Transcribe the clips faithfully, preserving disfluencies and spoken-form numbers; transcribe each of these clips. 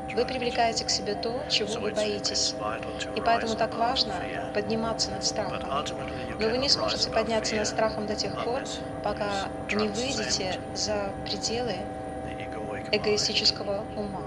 Вы привлекаете к себе то, чего вы боитесь. И поэтому так важно подниматься над страхом. Но вы не сможете подняться над страхом до тех пор, пока не выйдете за пределы эгоистического ума.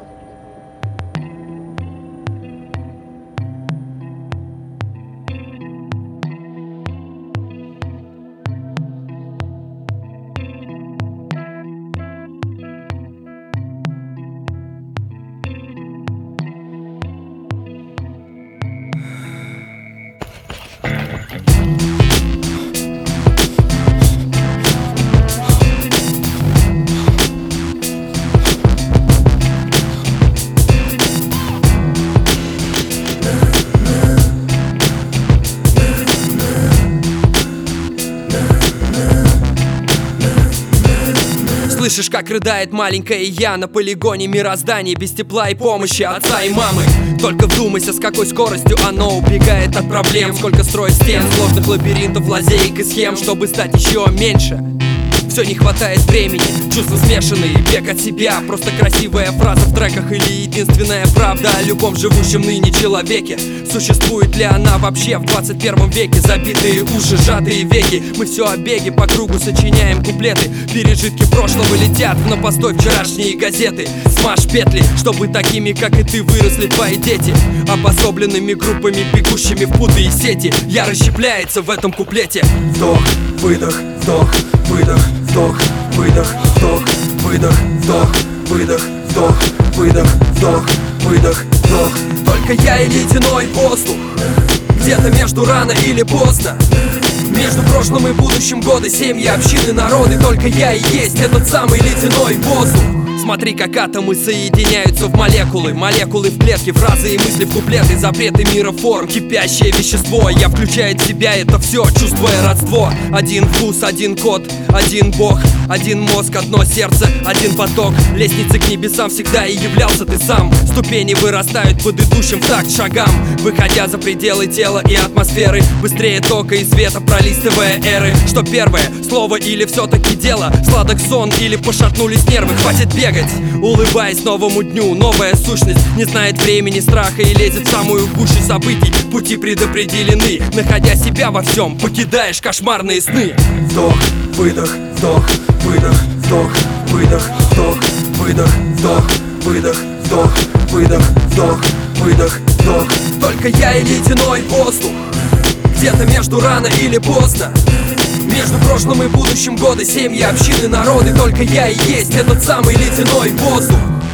Слышишь, как рыдает маленькая я на полигоне мироздания, без тепла и помощи отца и мамы. Только вдумайся, с какой скоростью оно убегает от проблем. Сколько строит стен, сложных лабиринтов, лазеек и схем, чтобы стать еще меньше. Все не хватает времени, чувства смешанные, бег от себя. Просто красивая фраза в треках или единственная правда о любом живущем ныне человеке. Существует ли она вообще в двадцать первом веке? Забитые уши, сжатые веки, мы все о беге по кругу сочиняем куплеты. Пережитки прошлого летят на постой вчерашние газеты. Смажь петли, чтобы такими, как и ты, выросли твои дети. Обособленными группами, бегущими в путы и сети. Я расщепляется в этом куплете. Вдох, выдох, вдох, выдох, вдох, выдох, вдох, выдох, вдох, выдох, вдох, выдох, вдох, выдох, вдох. Только я и ледяной воздух, где-то между рано или поздно, между прошлым и будущим годы, семьи, общины, народы. Только я и есть этот самый ледяной воздух. Смотри, как атомы соединяются в молекулы. Молекулы в клетке, фразы и мысли в куплеты. Запреты мира форм, кипящее вещество. Я включаю в себя это все, чувствуя родство. Один вкус, один код, один бог, один мозг, одно сердце, один поток. Лестницы к небесам всегда и являлся ты сам. Ступени вырастают под идущим в такт шагам, выходя за пределы тела и атмосферы. Быстрее тока и света, пролистывая эры. Что первое, слово или все-таки дело? Сладок сон или пошатнулись нервы? Хватит бегать, улыбаясь новому дню. Новая сущность не знает времени, страха и лезет в самую гущу событий. Пути предопределены, находя себя во всем, покидаешь кошмарные сны. Вдох, выдох, вдох, выдох, вдох, выдох, вдох, выдох, вдох, выдох, вдох, выдох, вдох, выдох, вдох. Только я и ледяной воздух, где-то между рано или поздно, между прошлым и будущим годы, семьи, общины, народы. Только я и есть этот самый ледяной воздух.